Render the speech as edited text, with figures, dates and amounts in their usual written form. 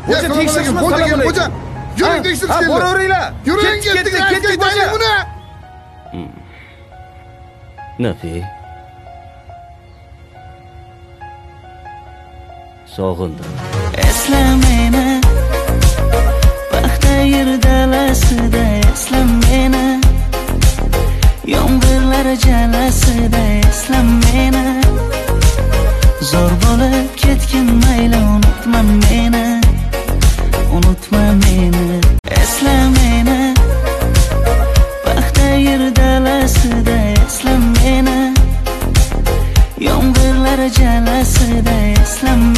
Xo'ja tekshirishni xo'ja, xo'ja. Yuring tekshirish keldi. Boraveringlar. Yuring ketdik, mayli buni. Nafi. Sog'indim. Esla meni, paxta yer dalasida esla meni, yomg'irlar jalasida esla meni, zo'r bo'lib ketgin mayli unutma meni, unutma meni. Esla meni, paxta yer dalasida esla meni, yomg'irlar jalasida esla meni.